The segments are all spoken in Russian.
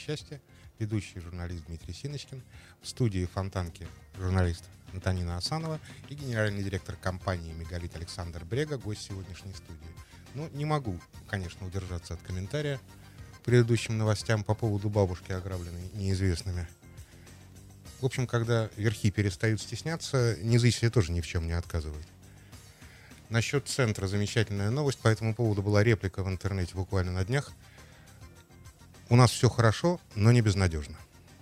счастья, ведущий журналист Дмитрий Синочкин, в студии Фонтанки журналист Антонина Асанова и генеральный директор компании «Мегалит» Александр Брега, гость сегодняшней студии. Не могу, конечно, удержаться от комментария к предыдущим новостям по поводу бабушки, ограбленной неизвестными. В общем, когда верхи перестают стесняться, низы себе тоже ни в чем не отказывают. Насчет центра замечательная новость. По этому поводу была реплика в интернете буквально на днях. У нас все хорошо, но не безнадежно.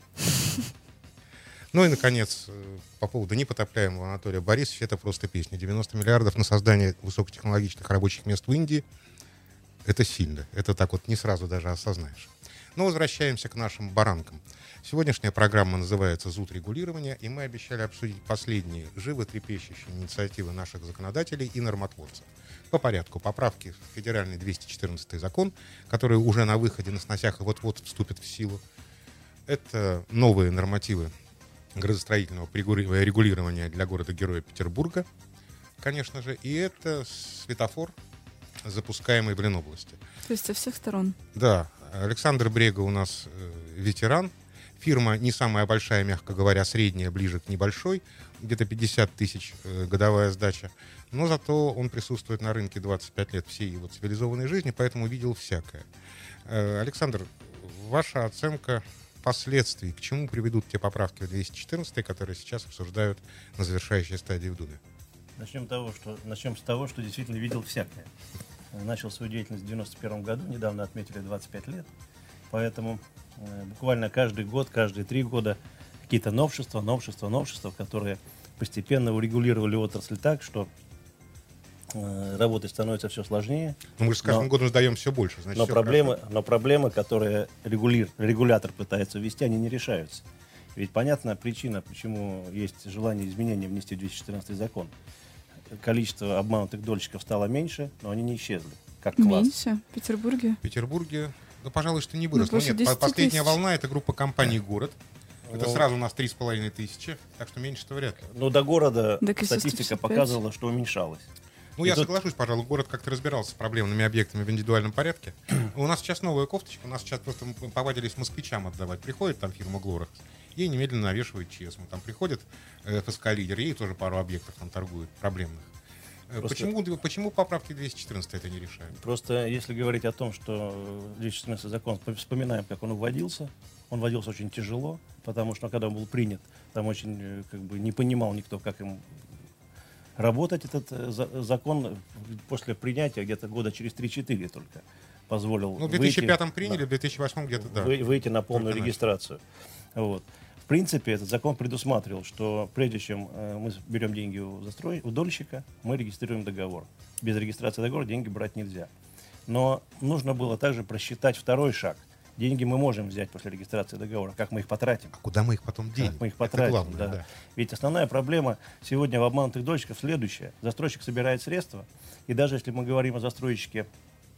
И, наконец, по поводу непотопляемого Анатолия Борисовича, это просто песня. 90 миллиардов на создание высокотехнологичных рабочих мест в Индии. Это сильно. Это так вот не сразу даже осознаешь. Но возвращаемся к нашим баранкам. Сегодняшняя программа называется «Зуд регулирования», и мы обещали обсудить последние животрепещущие инициативы наших законодателей и нормотворцев. По порядку. Поправки в федеральный 214 закон, который уже на выходе на сносях и вот-вот вступит в силу. Это новые нормативы градостроительного регулирования для города-героя Петербурга, конечно же, и это светофор, запускаемый в Ленобласти. То есть со всех сторон. Да. Александр Брега у нас ветеран. Фирма не самая большая, мягко говоря, средняя, ближе к небольшой, где-то 50 тысяч годовая сдача. Но зато он присутствует на рынке 25 лет всей его цивилизованной жизни, поэтому видел всякое. Александр, ваша оценка последствий, к чему приведут те поправки в 214, которые сейчас обсуждают на завершающей стадии в Думе? Начнем с того, что действительно видел всякое. Начал свою деятельность в 1991 году, недавно отметили 25 лет, поэтому буквально каждый год, каждые 3 года какие-то новшества, которые постепенно урегулировали отрасль так, что работать становится все сложнее. Мы же с каждым годом сдаем все больше. Значит, но проблемы, которые регулятор пытается ввести, они не решаются. Ведь понятна причина, почему есть желание изменения внести в 214 закон. Количество обманутых дольщиков стало меньше, но они не исчезли, как класс. Меньше? В Петербурге, пожалуй, что не выросло. Нет, последняя волна — это группа компаний «Город». Это сразу у нас 3500, так что меньше-то вряд ли. До города так статистика показывала, что уменьшалось. Я соглашусь, пожалуй, город как-то разбирался с проблемными объектами в индивидуальном порядке. У нас сейчас новая кофточка, у нас сейчас просто повадились москвичам отдавать. Приходит там фирма «Глоракс», ей немедленно навешивают ЧС. Там приходит ФСК-лидер, ей тоже пару объектов там торгуют проблемных. Почему поправки 214 это не решают? Просто если говорить о том, что 214 закон, вспоминаем, как он вводился очень тяжело, потому что когда он был принят, там очень не понимал никто, как им работать. Этот закон после принятия где-то года через 3-4 только позволил в 2005 приняли, в 2008 где-то, да. Выйти на полную регистрацию. Вот. В принципе, этот закон предусматривал, что прежде чем мы берем деньги у дольщика, мы регистрируем договор. Без регистрации договора деньги брать нельзя. Но нужно было также просчитать второй шаг. Деньги мы можем взять после регистрации договора. Как мы их потратим? А куда мы их потом денем? Как мы их потратим, это главное, да. Ведь основная проблема сегодня в обманутых дольщиков следующая. Застройщик собирает средства, и даже если мы говорим о застройщике,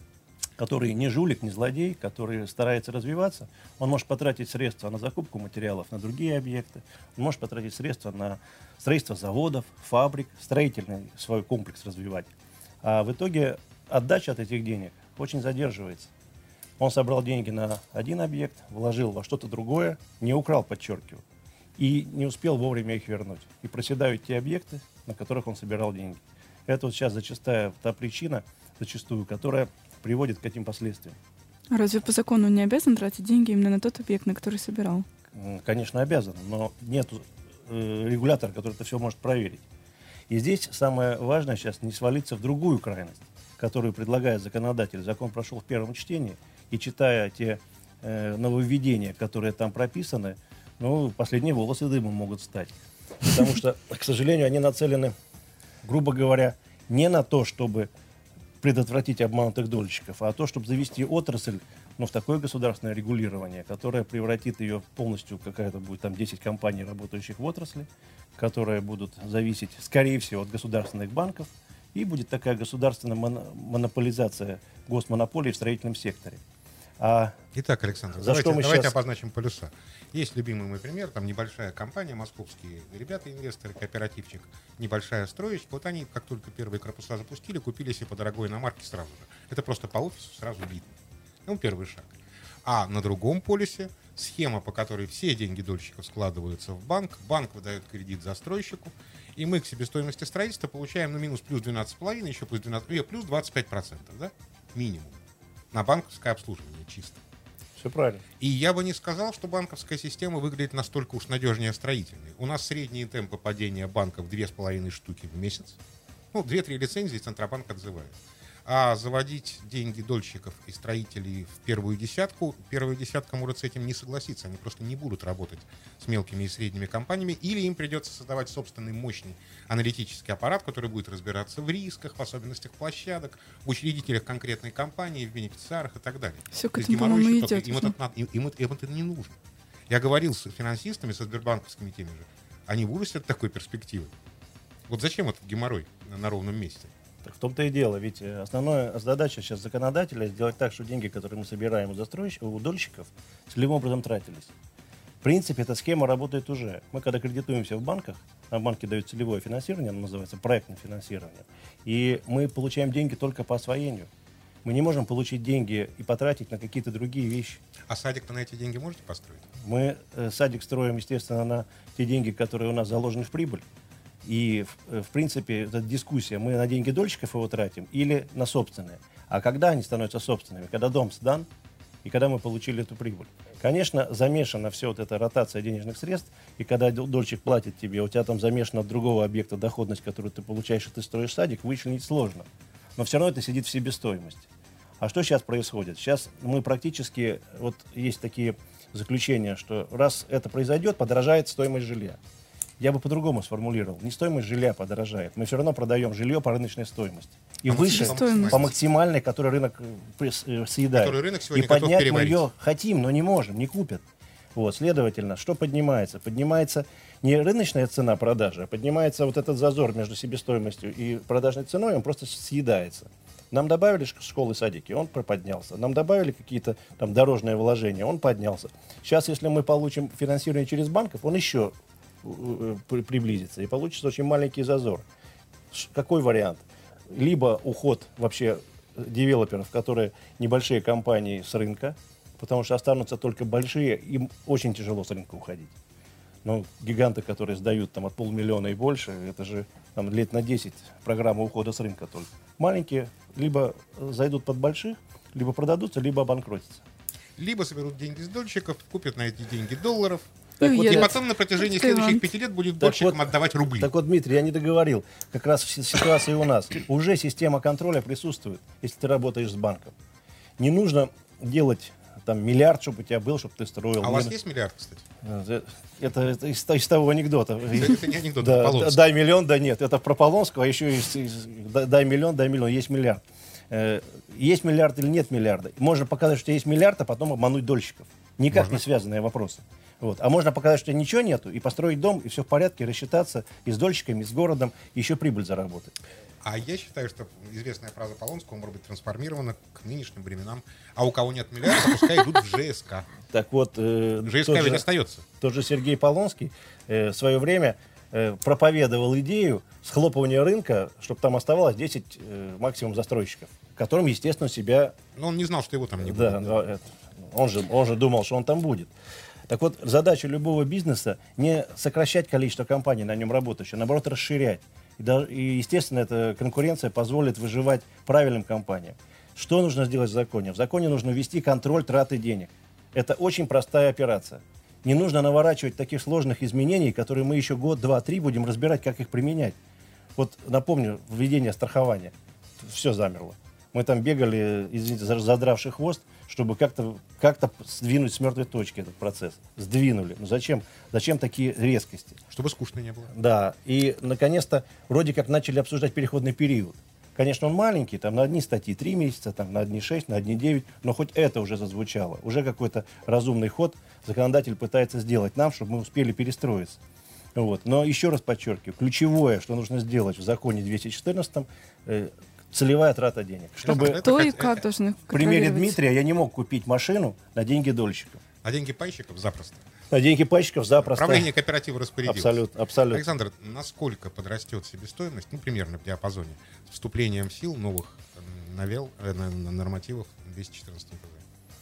который не жулик, не злодей, который старается развиваться, он может потратить средства на закупку материалов на другие объекты, он может потратить средства на строительство заводов, фабрик, строительный свой комплекс развивать. А в итоге отдача от этих денег очень задерживается. Он собрал деньги на один объект, вложил во что-то другое, не украл, подчеркиваю, и не успел вовремя их вернуть. И проседают те объекты, на которых он собирал деньги. Это вот сейчас та причина, зачастую, которая приводит к этим последствиям. А разве по закону он не обязан тратить деньги именно на тот объект, на который собирал? Конечно, обязан, но нет регулятора, который это все может проверить. И здесь самое важное сейчас не свалиться в другую крайность, которую предлагает законодатель. Закон прошел в первом чтении, и читая те нововведения, которые там прописаны, последние волосы дымом могут стать. Потому что, к сожалению, они нацелены, грубо говоря, не на то, чтобы предотвратить обманутых дольщиков, а то, чтобы завести отрасль в такое государственное регулирование, которое превратит ее полностью, какая-то будет там 10 компаний, работающих в отрасли, которые будут зависеть, скорее всего, от государственных банков, и будет такая государственная монополизация госмонополии в строительном секторе. Итак, Александр, давайте обозначим полюса. Есть любимый мой пример, там небольшая компания, московские ребята, инвесторы, кооперативчик, небольшая строечка. Вот они, как только первые корпуса запустили, купили себе по дорогой иномарке сразу же. Это просто по офису сразу видно. Первый шаг. А на другом полюсе схема, по которой все деньги дольщиков складываются в банк, банк выдает кредит застройщику, и мы к себестоимости строительства получаем, минус плюс 12,5, еще плюс 12, плюс 25%, да? Минимум. На банковское обслуживание чисто. Все правильно. И я бы не сказал, что банковская система выглядит настолько уж надежнее строительной. У нас средние темпы падения банков 2,5 штуки в месяц. 2-3 лицензии Центробанк отзывает. А заводить деньги дольщиков и строителей в первая десятка может с этим не согласиться. Они просто не будут работать с мелкими и средними компаниями, или им придется создавать собственный мощный аналитический аппарат, который будет разбираться в рисках, в особенностях площадок, в учредителях конкретной компании, в бенефициарах и так далее. Все к этому, по-моему, идет. Им это не нужно. Я говорил с финансистами, со сбербанковскими теми же. Они в ужасе от такой перспективы. Вот зачем этот геморрой на ровном месте? Так в том-то и дело, ведь основная задача сейчас законодателя сделать так, что деньги, которые мы собираем у дольщиков, целевым образом тратились. В принципе, эта схема работает уже. Мы когда кредитуемся в банках, а банки дают целевое финансирование, оно называется проектное финансирование, и мы получаем деньги только по освоению. Мы не можем получить деньги и потратить на какие-то другие вещи. А садик-то на эти деньги можете построить? Мы садик строим, естественно, на те деньги, которые у нас заложены в прибыль. И, в принципе, эта дискуссия, мы на деньги дольщиков его тратим или на собственные. А когда они становятся собственными? Когда дом сдан и когда мы получили эту прибыль. Конечно, замешана все вот эта ротация денежных средств, и когда дольщик платит тебе, у тебя там замешана от другого объекта доходность, которую ты получаешь, и ты строишь садик, вычленить сложно. Но все равно это сидит в себестоимости. А что сейчас происходит? Сейчас мы практически, вот есть такие заключения, что раз это произойдет, подорожает стоимость жилья. Я бы по-другому сформулировал. Не стоимость жилья подорожает. Мы все равно продаем жилье по рыночной стоимости. И выше по максимальной, которую рынок съедает. Который рынок сегодня и поднять готов мы ее хотим, но не можем, не купят. Вот, следовательно, что поднимается? Поднимается не рыночная цена продажи, а поднимается вот этот зазор между себестоимостью и продажной ценой, он просто съедается. Нам добавили школы, садики, он поднялся. Нам добавили какие-то там дорожные вложения, он поднялся. Сейчас, если мы получим финансирование через банков, он еще приблизится, и получится очень маленький зазор. Какой вариант? Либо уход вообще девелоперов, которые небольшие компании с рынка, потому что останутся только большие, им очень тяжело с рынка уходить. Но гиганты, которые сдают там от 500 000 и больше, это же там, лет на 10 программа ухода с рынка только. Маленькие либо зайдут под больших, либо продадутся, либо обанкротятся. Либо соберут деньги с дольщиков, купят на эти деньги долларов, и потом на протяжении следующих 5 лет будет дольщикам отдавать рубли. Так вот, Дмитрий, я не договорил. Как раз в ситуации у нас уже система контроля присутствует, если ты работаешь с банком. Не нужно делать там миллиард, чтобы у тебя был, чтобы ты строил. А у вас есть миллиард, кстати? Это из того анекдота. Это не анекдот, да, это Полонский. Дай миллион, да нет. Это про Полонского, а еще дай миллион, есть миллиард. Есть миллиард или нет миллиарда. Можно показать, что есть миллиард, а потом обмануть дольщиков. Никак не связанные вопросы. Вот. А можно показать, что ничего нету, и построить дом, и все в порядке, рассчитаться и с дольщиками, и с городом, и еще прибыль заработать. А я считаю, что известная фраза Полонского может быть трансформирована к нынешним временам. А у кого нет миллиарда, пускай идут в ЖСК. Так вот, ЖСК ведь остается. Тот же Сергей Полонский в свое время проповедовал идею схлопывания рынка, чтобы там оставалось 10 максимум застройщиков, которым, естественно, себя... Но он не знал, что его там не будет. Да, он же думал, что он там будет. Так вот, задача любого бизнеса не сокращать количество компаний, на нем работающих, а наоборот расширять. И, естественно, эта конкуренция позволит выживать правильным компаниям. Что нужно сделать в законе? В законе нужно ввести контроль траты денег. Это очень простая операция. Не нужно наворачивать таких сложных изменений, которые мы еще год, два, три будем разбирать, как их применять. Вот напомню, введение страхования. Все замерло. Мы там бегали, извините, задравший хвост, чтобы как-то сдвинуть с мертвой точки этот процесс. Сдвинули. Ну зачем такие резкости? Чтобы скучно не было. Да. И, наконец-то, вроде как начали обсуждать переходный период. Конечно, он маленький, там на одни статьи 3 месяца, там на одни 6, на одни 9, но хоть это уже зазвучало. Уже какой-то разумный ход законодатель пытается сделать нам, чтобы мы успели перестроиться. Вот. Но еще раз подчеркиваю, ключевое, что нужно сделать в законе 214, целевая трата денег. Чтобы кто и как должны в примере Дмитрия я не мог купить машину на деньги дольщиков. На деньги пайщиков запросто. На деньги пайщиков запросто. Правление кооператива распорядилось. Абсолютно. Александр, насколько подрастет себестоимость, примерно в диапазоне, с вступлением в силу новых нормативов 214 НПЗ?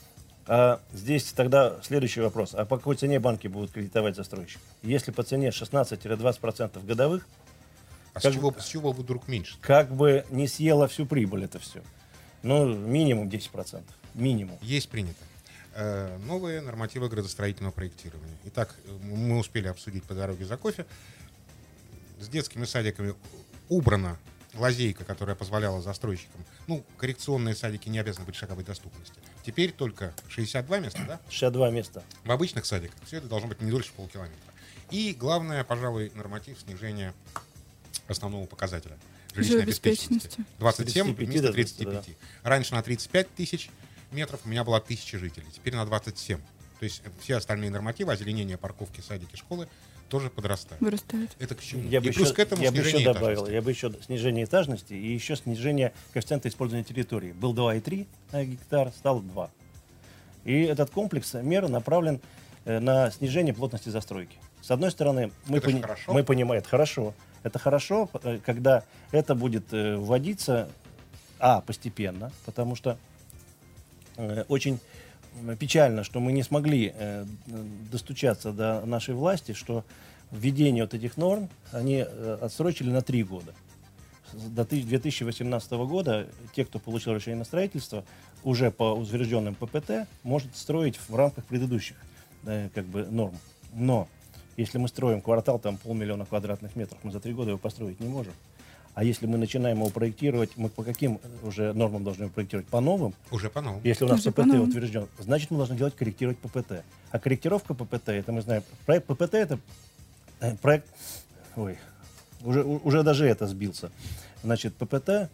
А здесь тогда следующий вопрос. А по какой цене банки будут кредитовать застройщик? Если по цене 16-20% годовых, А как с чего вдруг меньше? как бы не съело всю прибыль это все. Ну, минимум 10%. Минимум. Есть принято. Новые нормативы градостроительного проектирования. Итак, мы успели обсудить по дороге за кофе. С детскими садиками убрана лазейка, которая позволяла застройщикам, коррекционные садики не обязаны быть шаговой доступности. Теперь только 62 места, да? 62 места. В обычных садиках все это должно быть не дольше полкилометра. И главное, пожалуй, норматив снижения основного показателя жилищной обеспеченности. 27 вместо 35. Раньше на 35 тысяч метров у меня было 1000 жителей, теперь на 27. То есть все остальные нормативы, озеленение, парковки, садики, школы тоже подрастают. Вырастают. Это к чему? Я бы плюс еще, к этому я бы еще снижение добавил, этажности. я бы еще снижение этажности и еще снижение коэффициента использования территории. Был 2,3 на гектар, стал 2. И этот комплекс мер направлен на снижение плотности застройки. С одной стороны, мы понимаем, это хорошо. Это хорошо, когда это будет вводиться постепенно, потому что очень печально, что мы не смогли достучаться до нашей власти, что введение вот этих норм они отсрочили на 3 года. До 2018 года те, кто получил разрешение на строительство, уже по утвержденным ППТ может строить в рамках предыдущих норм. Но если мы строим квартал, там 500 000 квадратных метров, мы за 3 года его построить не можем. А если мы начинаем его проектировать, мы по каким уже нормам должны его проектировать? По новым? Уже по новым. Если у нас Уже ППТ по-новому. утвержден, значит, мы должны корректировать ППТ. А корректировка ППТ, это мы знаем, проект ППТ это проект... Ой, уже даже это сбился. Значит, ППТ...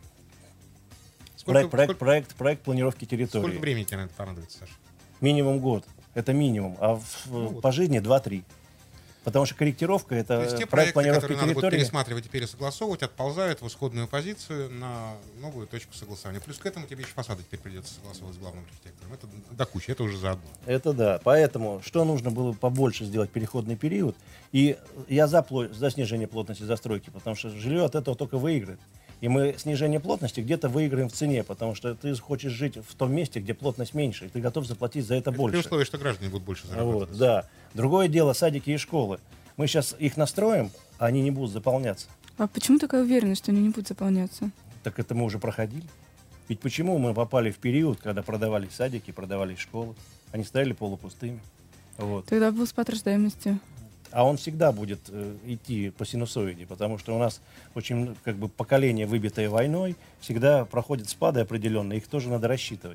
Проект планировки территории. Сколько времени тебе на это понадобится, Саша? Минимум год. Это минимум. А по жизни 2-3. Потому что корректировка это То есть те проект проекты, планировки которые надо будет территории. пересматривать и пересогласовывать, отползают в исходную позицию на новую точку согласования. Плюс к этому тебе еще фасады теперь придется согласовывать с главным архитектором. Это до кучи, это уже заодно. Это да. Поэтому что нужно было побольше сделать переходный период. И я за снижение плотности застройки, потому что жилье от этого только выиграет. И мы снижение плотности где-то выиграем в цене, потому что ты хочешь жить в том месте, где плотность меньше, и ты готов заплатить за это больше. При условии, что граждане будут больше зарабатывать. Вот, да. Другое дело садики и школы. Мы сейчас их настроим, а они не будут заполняться. А почему такая уверенность, что они не будут заполняться? Так это мы уже проходили. Ведь почему мы попали в период, когда продавались садики, продавались школы? Они стояли полупустыми. Вот. Тогда был спад рождаемости. А он всегда будет идти по синусоиде, потому что у нас очень поколение, выбитое войной, всегда проходит спады определенные, их тоже надо рассчитывать.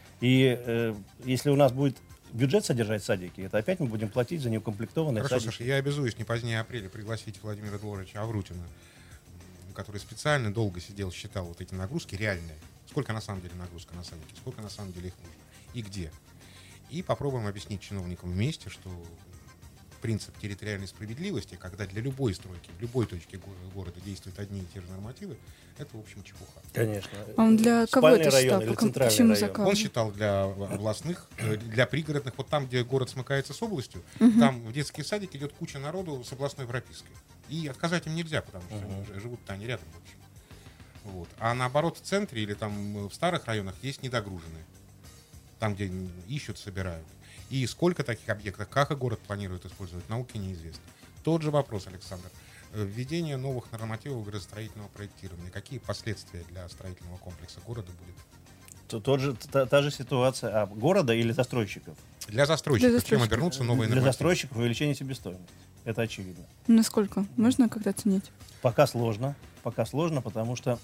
И если у нас будет бюджет содержать садики, это опять мы будем платить за неукомплектованные Хорошо, садики. Саша, я обязуюсь не позднее апреля пригласить Владимира Дворовича Аврутина, который специально долго сидел, считал вот эти нагрузки реальные. Сколько на самом деле нагрузка на садики, сколько на самом деле их нужно и где. И попробуем объяснить чиновникам вместе, что принцип территориальной справедливости, когда для любой стройки, в любой точке города действуют одни и те же нормативы, это, в общем, чепуха. Конечно. А он для кого Спальный это район считал? или Почему центральный район? закал? Он считал для областных, для пригородных, вот там, где город смыкается с областью, там в детский садик идет куча народу с областной пропиской. И отказать им нельзя, потому что они живут-то они рядом, в общем. Вот. А наоборот, в центре или там в старых районах есть недогруженные. Там, где ищут, собирают. И сколько таких объектов, как и город планирует использовать, науке неизвестно. Тот же вопрос, Александр. Введение новых нормативов градостроительного проектирования. Какие последствия для строительного комплекса города будет? Та же ситуация. города или застройщиков? Для застройщиков. Чем обернутся новые Для нормативы? застройщиков увеличение себестоимости. Это очевидно. Насколько? Можно как-то оценить? Пока сложно, потому что,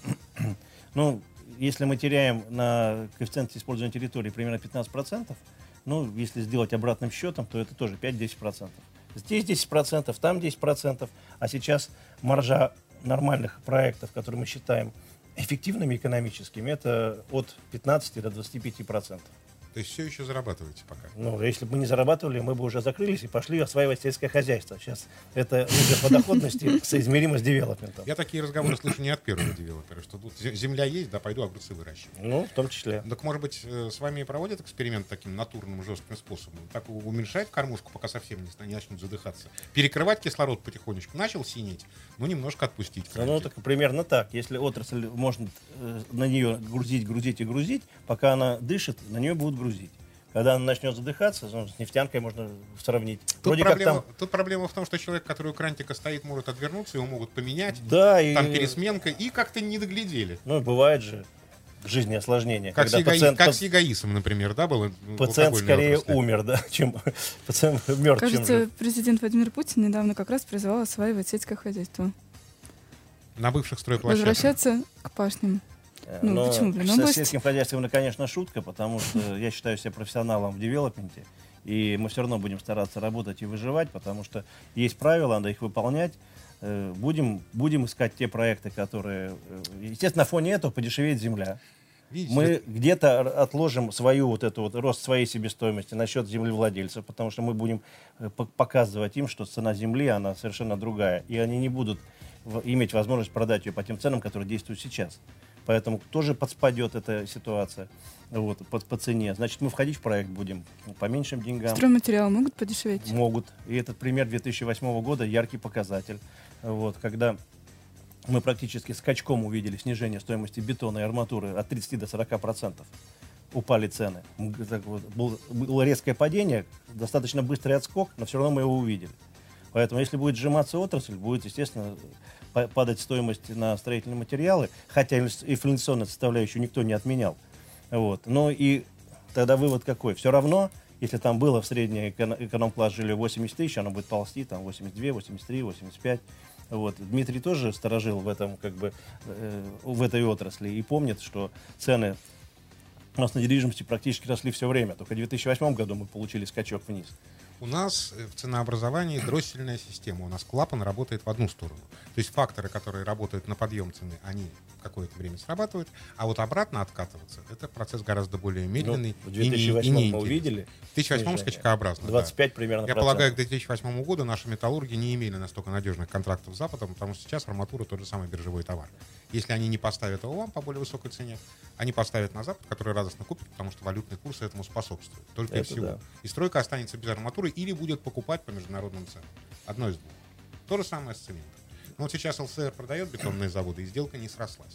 если мы теряем на коэффициенте использования территории примерно 15%, если сделать обратным счетом, то это тоже 5-10%. Здесь 10%, там 10%, а сейчас маржа нормальных проектов, которые мы считаем эффективными экономическими, это от 15 до 25%. То есть все еще зарабатываете пока? Если бы мы не зарабатывали, мы бы уже закрылись и пошли осваивать сельское хозяйство. Сейчас это уже по доходности соизмеримо с девелопментом. Я такие разговоры слышу не от первого девелопера, что тут земля есть, да, пойду огурцы выращивать. В том числе. Так, может быть, с вами и проводят эксперимент таким натурным, жестким способом? Так уменьшать кормушку, пока совсем не начнут задыхаться. Перекрывать кислород потихонечку. Начал синеть, немножко отпустить. Так примерно так. Если отрасль может на нее грузить, пока она дышит, на нее будут грузить. Когда она начнет задыхаться, ну, с нефтянкой можно сравнить. Тут проблема в том, что человек, который у крантика стоит, может отвернуться, его могут поменять, Да, там пересменка, и как-то не доглядели. Ну, бывает же в жизни осложнения. Как с ягоисом, например, да, было? Пациент скорее умер, да, чем пациент мертв. Кажется, президент Владимир Путин недавно как раз призывал осваивать сельское хозяйство. На бывших стройплощадках. Возвращаться к пашням. Ну, почему, блин? С сельским хозяйством, это, конечно, шутка, потому что я считаю себя профессионалом в девелопменте, и мы все равно будем стараться работать и выживать, потому что есть правила, надо их выполнять. Будем искать те проекты, которые... Естественно, на фоне этого подешевеет земля. Видите, мы где-то отложим рост своей себестоимости на счет землевладельцев, потому что мы будем показывать им, что цена земли, она совершенно другая, и они не будут иметь возможность продать ее по тем ценам, которые действуют сейчас. Поэтому тоже подспадет эта ситуация по цене. Значит, мы входить в проект будем по меньшим деньгам. Стройматериалы могут подешеветь? Могут. И этот пример 2008 года яркий показатель. Когда мы практически скачком увидели снижение стоимости бетона и арматуры от 30 до 40%. Упали цены. Было резкое падение, достаточно быстрый отскок, но все равно мы его увидели. Поэтому, если будет сжиматься отрасль, будет, естественно, падать стоимость на строительные материалы, хотя инфляционную составляющую никто не отменял. Но и тогда вывод какой? Все равно, если там было в среднем эконом-класс жили 80 тысяч, оно будет ползти, там 82, 83, 85. Дмитрий тоже сторожил в этом, в этой отрасли и помнит, что цены у нас на недвижимости практически росли все время. Только в 2008 году мы получили скачок вниз. У нас в ценообразовании дроссельная система. У нас клапан работает в одну сторону. То есть факторы, которые работают на подъем цены, они какое-то время срабатывают, а вот обратно откатываться — это процесс гораздо более медленный. В 2008 мы увидели. В 2008 скачкообразно. 25 примерно. Я полагаю, к 2008 году наши металлурги не имели настолько надежных контрактов с Западом, потому что сейчас арматура тот же самый биржевой товар. Если они не поставят его вам по более высокой цене, они поставят на Запад, который радостно купит, потому что валютный курс этому способствует. Только и всего. Да. И стройка останется без арматуры или будет покупать по международным ценам. Одно из двух. То же самое с цементом. Но вот сейчас ЛСР продает бетонные заводы, и сделка не срослась.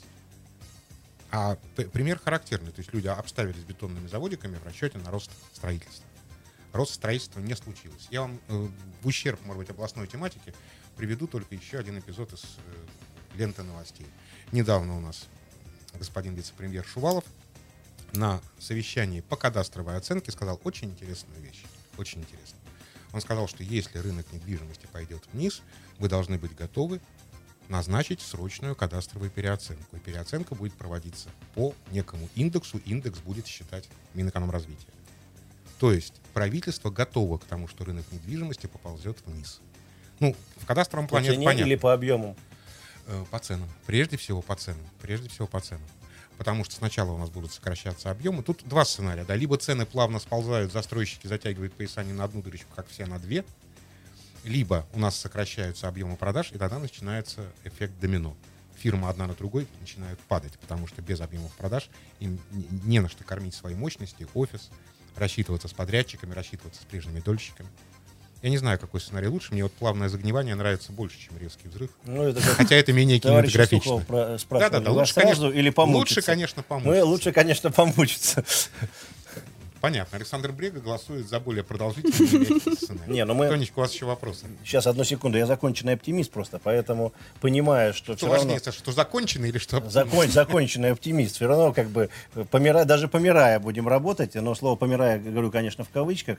А пример характерный. То есть люди обставились бетонными заводиками в расчете на рост строительства. Рост строительства не случилось. Я вам в ущерб, может быть, областной тематики приведу только еще один эпизод из ленты новостей. Недавно у нас господин вице-премьер Шувалов на совещании по кадастровой оценке сказал очень интересную вещь. Очень интересную. Он сказал, что если рынок недвижимости пойдет вниз, вы должны быть готовы назначить срочную кадастровую переоценку. И переоценка будет проводиться по некому индексу. Индекс будет считать Минэкономразвития. То есть правительство готово к тому, что рынок недвижимости поползет вниз. Ну, в кадастровом плане это понятно. Или по объемам? По ценам. Прежде всего по ценам. Потому что сначала у нас будут сокращаться объемы. Тут два сценария. Да? Либо цены плавно сползают, застройщики затягивают пояса не на одну дырочку, как все, а на две. Либо у нас сокращаются объемы продаж, и тогда начинается эффект домино. Фирмы одна на другой начинают падать, потому что без объемов продаж им не на что кормить свои мощности, офис, рассчитываться с подрядчиками, рассчитываться с прежними дольщиками. Я не знаю, какой сценарий лучше. Мне вот плавное загнивание нравится больше, чем резкий взрыв. Хотя это менее кинематографично. Да, лучше, конечно, или помучиться. Лучше, конечно, помучиться. Понятно. Александр Брега голосует за более продолжительный сценарий. Тонечка, у вас еще вопросы? Сейчас, одну секунду. Я законченный оптимист просто, поэтому понимаю, что все равно... Что законченный или что? Законченный оптимист. Все равно даже помирая будем работать. Но слово «помирая» говорю, конечно, в кавычках.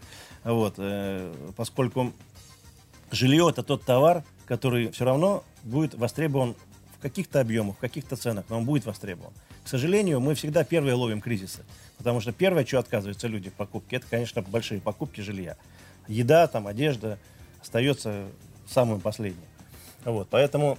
Поскольку жилье — это тот товар, который все равно будет востребован в каких-то объемах, в каких-то ценах, но он будет востребован. К сожалению, мы всегда первые ловим кризисы. Потому что первое, что отказываются люди в покупке, это, конечно, большие покупки жилья. Еда, одежда остается самым последним. Поэтому,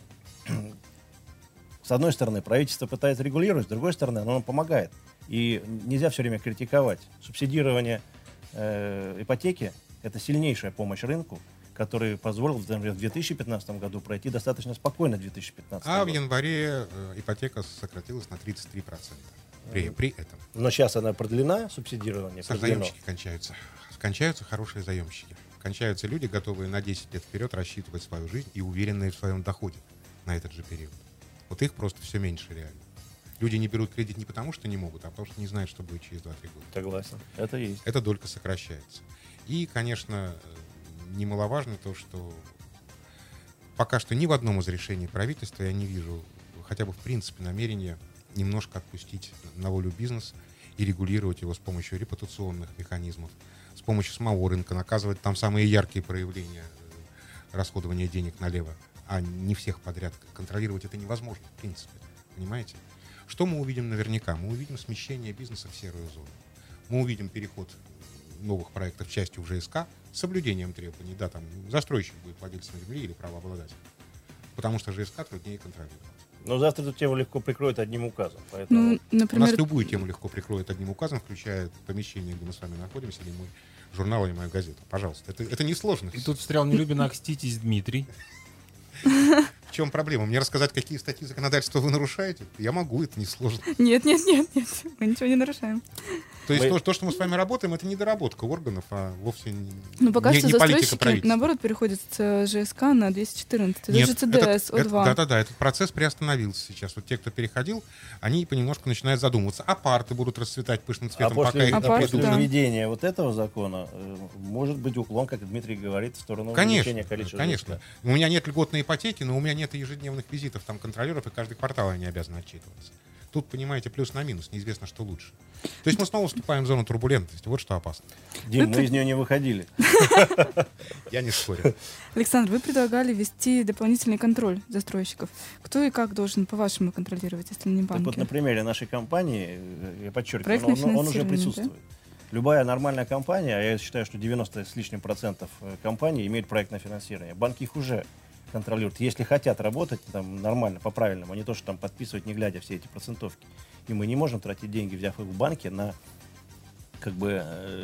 с одной стороны, правительство пытается регулировать, с другой стороны, оно нам помогает. И нельзя все время критиковать. Субсидирование ипотеки – это сильнейшая помощь рынку, который позволил, например, в 2015 году пройти достаточно спокойно 2015 А в январе ипотека сократилась на 33%. При этом. Но сейчас она продлена, субсидирование? Заемщики кончаются. Кончаются хорошие заемщики. Кончаются люди, готовые на 10 лет вперед рассчитывать свою жизнь и уверенные в своем доходе на этот же период. Вот их просто все меньше реально. Люди не берут кредит не потому, что не могут, а потому, что не знают, что будет через 2-3 года. Согласен. Это есть. Эта долька сокращается. И, конечно, немаловажно то, что пока что ни в одном из решений правительства я не вижу хотя бы в принципе намерения немножко отпустить на волю бизнес и регулировать его с помощью репутационных механизмов, с помощью самого рынка, наказывать там самые яркие проявления расходования денег налево, а не всех подряд. Контролировать это невозможно, в принципе. Понимаете? Что мы увидим наверняка? Мы увидим смещение бизнеса в серую зону. Мы увидим переход новых проектов частью в ЖСК с соблюдением требований. Да, там застройщик будет владельцем земли или правообладателем. Потому что ЖСК труднее контролировать. Но завтра эту тему легко прикроют одним указом. Поэтому... Ну, У например, нас любую тему легко прикроют одним указом, включая помещение, где мы с вами находимся, или мой журнал, или мою газету. Пожалуйста. Это несложно. И тут встрял нелюбимо окститесь, Дмитрий. В чем проблема? Мне рассказать, какие статьи законодательства вы нарушаете? Я могу, это несложно. нет, мы ничего не нарушаем. То есть то, что мы с вами работаем, это не доработка органов, а вовсе Ну, пока что не политика застройщики, правительства. наоборот, переходят с ЖСК на 214, Нет, даже ЦДС, О2. Да, этот процесс приостановился сейчас. Вот те, кто переходил, они понемножку начинают задумываться. Апарты будут расцветать пышным цветом, пока их после да. введения вот этого закона может быть уклон, как Дмитрий говорит, в сторону увеличения количества. Конечно. У меня нет льготной ипотеки, но у меня нет и ежедневных визитов там контролеров, и каждый квартал они обязаны отчитываться. Тут, понимаете, плюс на минус, неизвестно, что лучше. То есть мы снова вступаем в зону турбулентности. Вот что опасно. Дим, мы из нее не выходили. Я не спорю. Александр, вы предлагали ввести дополнительный контроль застройщиков. Кто и как должен, по-вашему, контролировать, если не Так банки? вот, на примере нашей компании, я подчеркиваю, Проектное он уже финансирование, присутствует. Любая нормальная компания, а я считаю, что 90 с лишним процентов компаний имеют проектное финансирование. Банки их уже контролируют. Если хотят работать там нормально, по-правильному, а не то, что там подписывать, не глядя все эти процентовки. И мы не можем тратить деньги, взяв их в банке, на как бы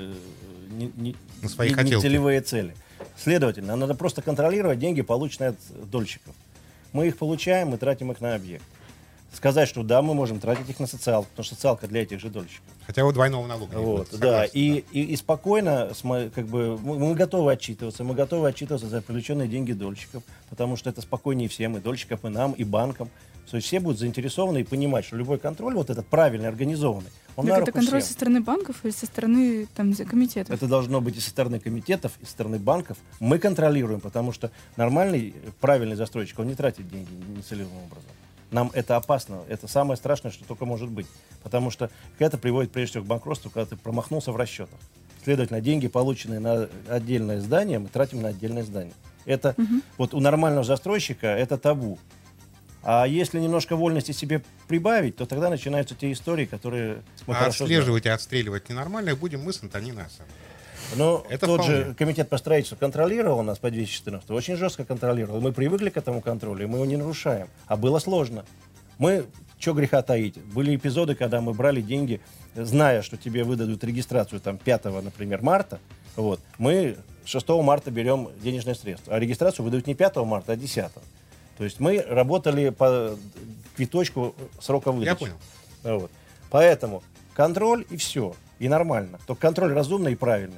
На свои не хотелки. целевые цели. Следовательно, надо просто контролировать деньги, полученные от дольщиков. Мы их получаем, мы тратим их на объект. Сказать, что да, мы можем тратить их на социалку, потому что социалка для этих же дольщиков. Хотя вот двойного налога не Вот, будет. да, Согласен, и спокойно как бы, мы готовы отчитываться за привлеченные деньги дольщиков, потому что это спокойнее всем, и дольщикам, и нам, и банкам. То есть все будут заинтересованы и понимать, что любой контроль, вот этот правильно организованный, он на Так руку это контроль всем. со стороны банков или со стороны там, комитетов? Это должно быть и со стороны комитетов, и со стороны банков. Мы контролируем, потому что нормальный, правильный застройщик, он не тратит деньги нецелевым образом. Нам это опасно. Это самое страшное, что только может быть. Потому что это приводит прежде всего к банкротству, когда ты промахнулся в расчетах. Следовательно, деньги, полученные на отдельное здание, мы тратим на отдельное здание. Это вот у нормального застройщика это табу. А если немножко вольности себе прибавить, то тогда начинаются те истории, которые мы А хорошо знаем. отслеживать и отстреливать ненормальных будем мы с Антониной Асановой. Но Это тот вполне. же комитет по строительству контролировал нас по 214, очень жестко контролировал. Мы привыкли к этому контролю, и мы его не нарушаем. А было сложно. Мы, что греха таить, были эпизоды, когда мы брали деньги, зная, что тебе выдадут регистрацию там, 5, например, марта. Вот, мы 6 марта берем денежные средства, а регистрацию выдают не 5 марта, а 10. То есть мы работали по квиточку срока выдачи. Я понял. Вот. Поэтому контроль и все. И нормально. Только контроль разумный и правильный.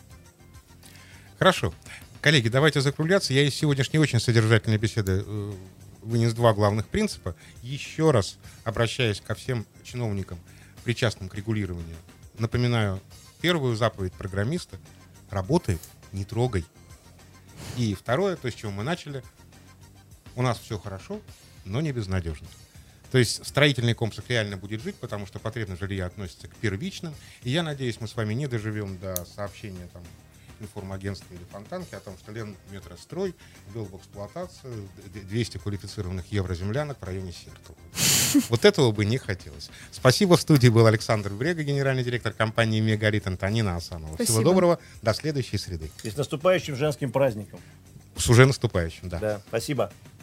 Хорошо. Коллеги, давайте закругляться. Я из сегодняшней очень содержательной беседы вынес 2 главных принципа. Еще раз обращаясь ко всем чиновникам, причастным к регулированию, напоминаю первую заповедь программиста: работает, не трогай. И второе, то, с чего мы начали: у нас все хорошо, но не безнадежно. То есть строительный комплекс реально будет жить, потому что потребность жилья относится к первичным. И я надеюсь, мы с вами не доживем до сообщения там информагентства или Фонтанки о том, что Ленметрострой ввел в эксплуатацию 200 квалифицированных евроземлянок в районе Сертова. Вот этого бы не хотелось. Спасибо. В студии был Александр Брега, генеральный директор компании «Мегарит», Антонина Асанова. Всего Спасибо. доброго. До следующей среды. И с наступающим женским праздником. С уже наступающим, да. Да, спасибо.